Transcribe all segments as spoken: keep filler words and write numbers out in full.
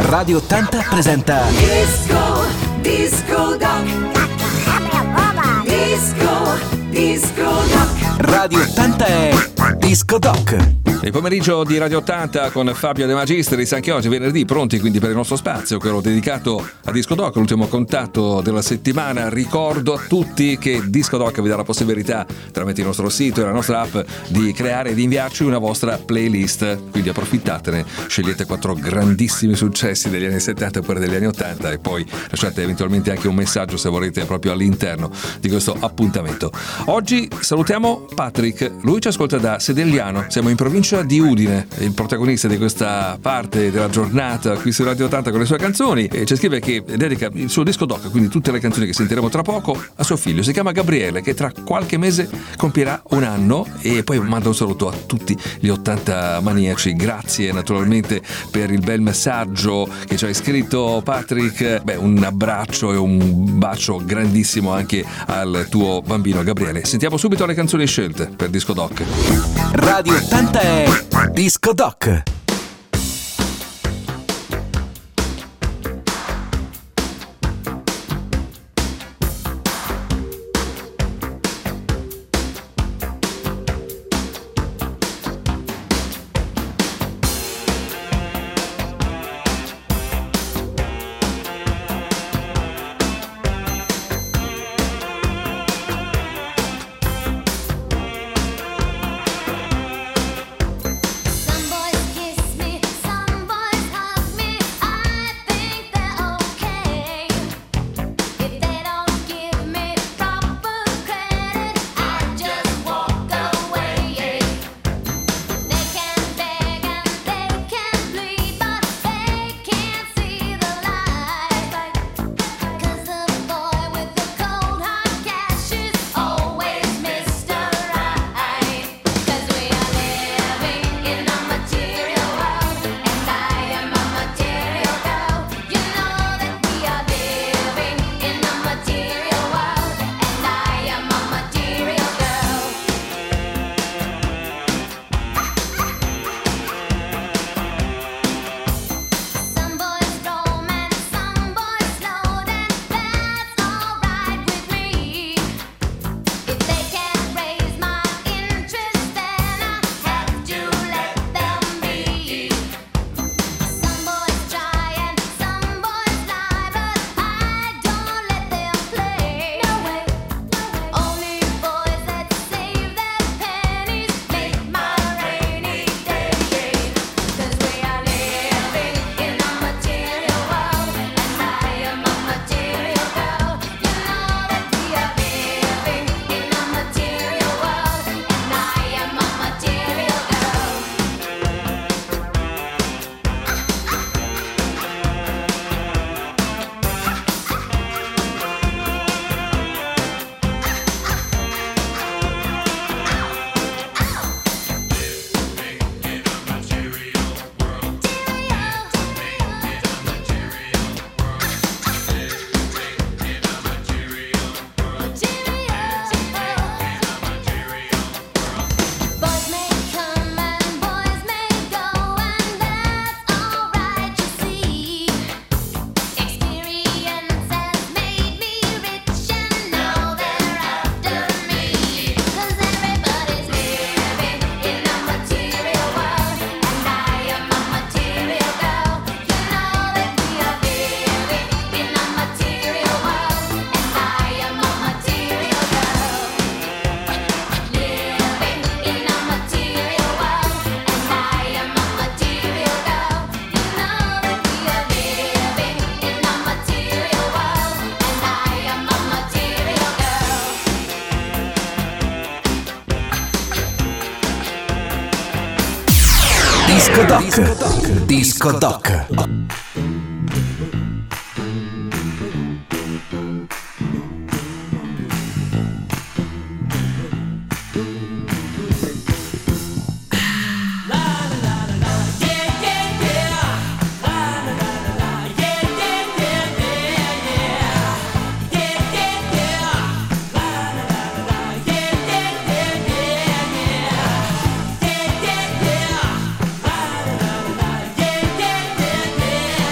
Radio ottanta presenta Disco, Disco Doc. Disco, Disco Doc. Radio ottanta è Disco Doc. Il pomeriggio di Radio ottanta con Fabio De Magistris, anche oggi venerdì, pronti quindi per il nostro spazio, quello dedicato a Disco Doc, l'ultimo contatto della settimana. Ricordo a tutti che Disco Doc vi dà la possibilità, tramite il nostro sito e la nostra app, di creare e di inviarci una vostra playlist, quindi approfittatene, scegliete quattro grandissimi successi degli anni settanta e poi degli anni ottanta e poi lasciate eventualmente anche un messaggio se volete proprio all'interno di questo appuntamento. Oggi salutiamo Patrick, lui ci ascolta da Sedelliano, siamo in provincia di Udine, il protagonista di questa parte della giornata qui su Radio ottanta con le sue canzoni, e ci scrive che dedica il suo disco doc, quindi tutte le canzoni che sentiremo tra poco, a suo figlio. Si chiama Gabriele, che tra qualche mese compierà un anno, e poi manda un saluto a tutti gli ottanta maniaci. Grazie naturalmente per il bel messaggio che ci hai scritto, Patrick. Beh, un abbraccio e un bacio grandissimo anche al tuo bambino Gabriele. Sentiamo subito le canzoni scelte per Disco Doc. Radio ottanta è Disco Doc. Disco Doc. Disco Doc. Yeah.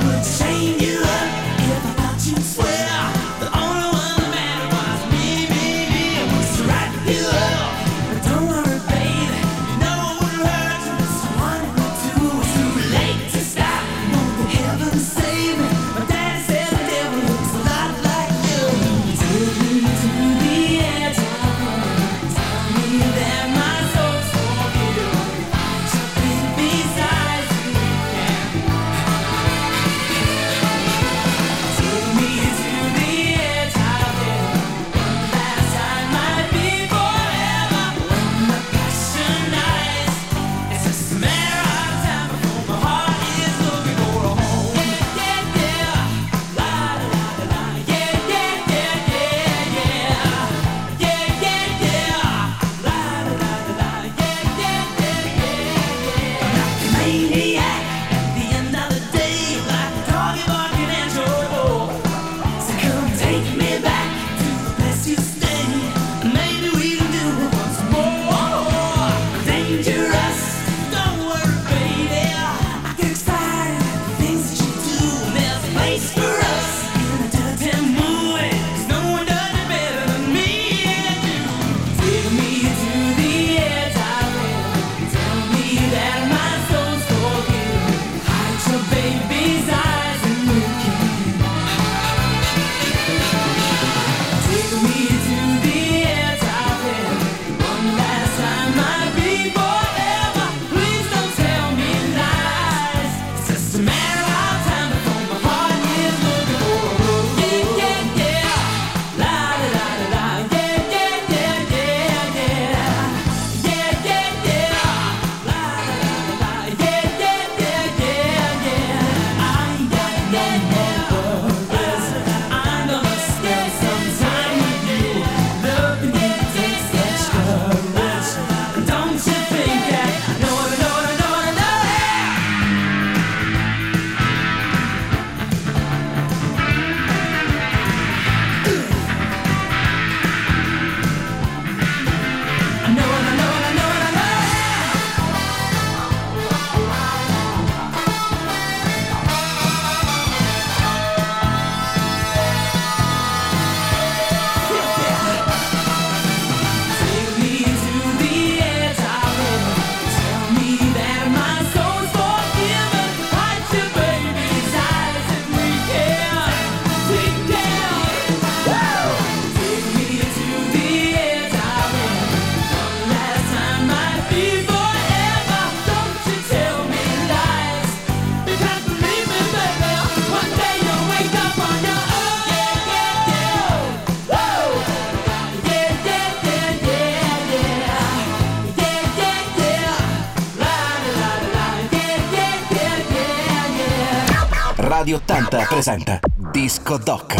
Radio ottanta presenta Disco Doc.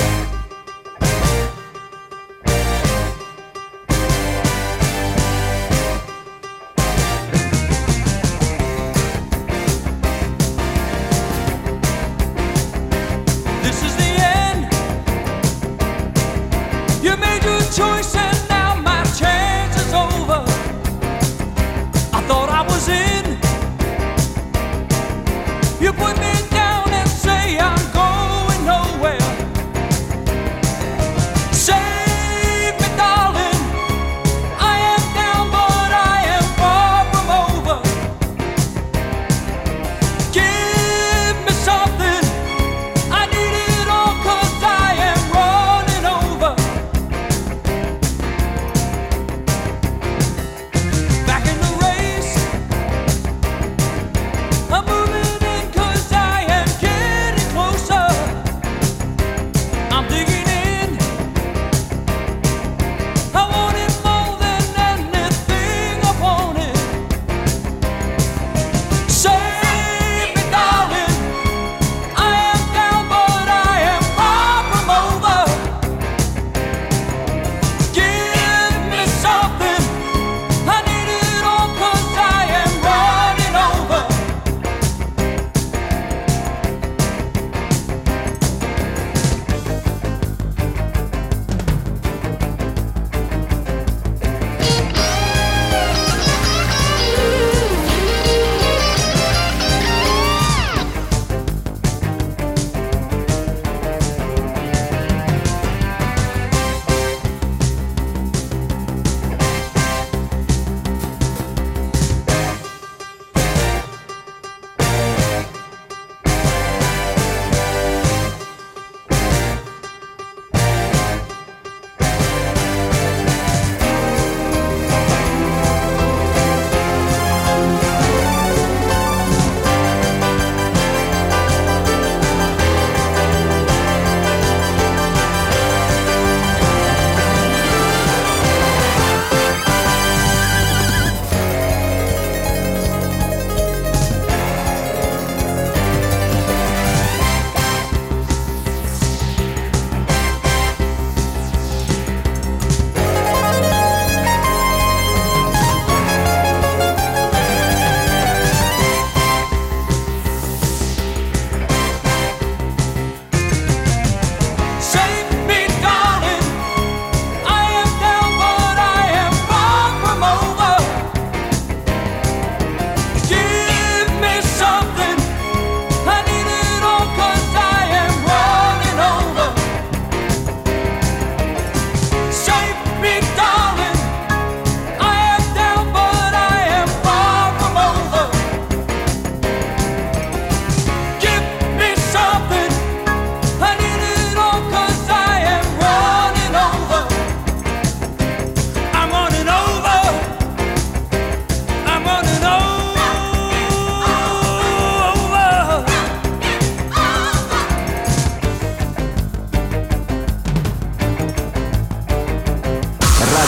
Give me something, I need it all.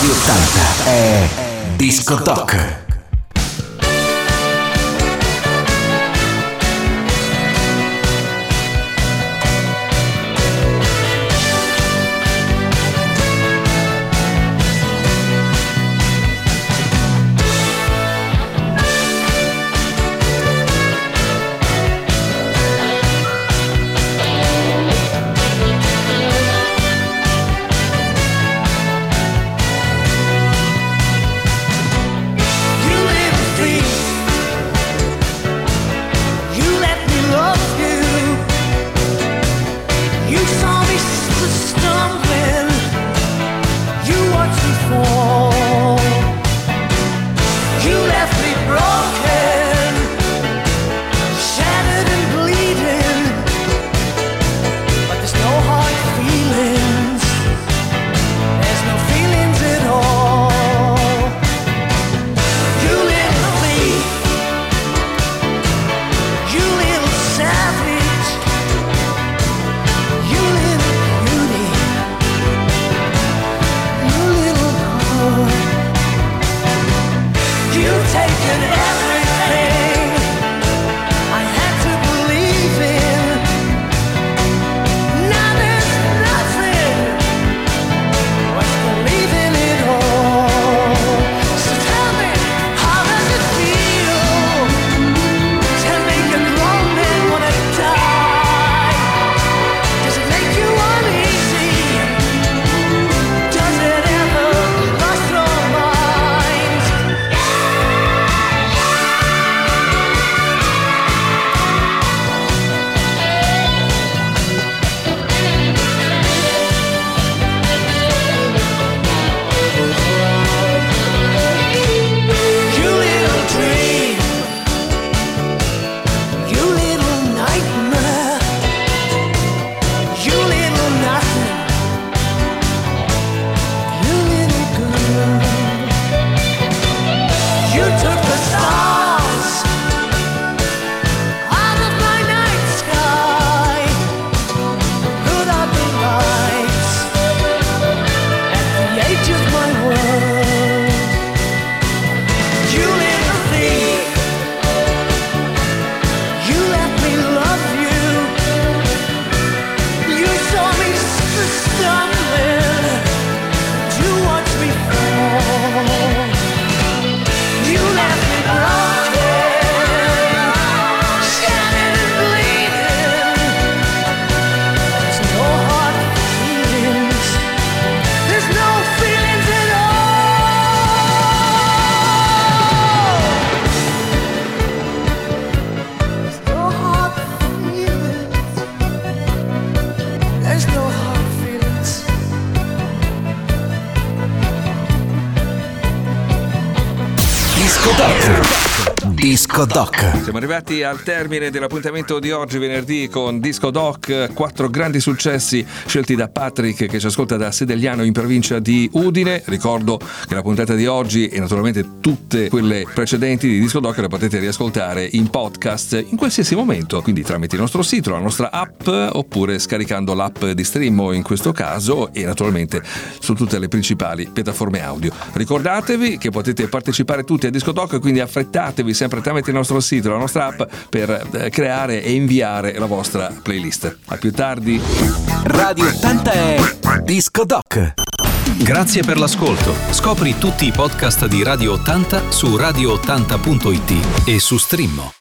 Radio ottanta è Disco Doc. Disco Doc. Siamo arrivati al termine dell'appuntamento di oggi, venerdì, con Disco Doc. Quattro grandi successi scelti da Patrick, che ci ascolta da Sedegliano in provincia di Udine. Ricordo che la puntata di oggi e naturalmente tutte quelle precedenti di Disco Doc le potete riascoltare in podcast in qualsiasi momento, quindi tramite il nostro sito, la nostra app, oppure scaricando l'app di Streamo in questo caso, e naturalmente su tutte le principali piattaforme audio. Ricordatevi che potete partecipare tutti a Disco Doc, quindi affrettatevi sempre tramite il nostro sito, la nostra app, per creare e inviare la vostra playlist. A più tardi. Radio ottanta è Disco Doc. Grazie per l'ascolto. Scopri tutti i podcast di Radio ottanta su radio ottanta punto it e su Streamo.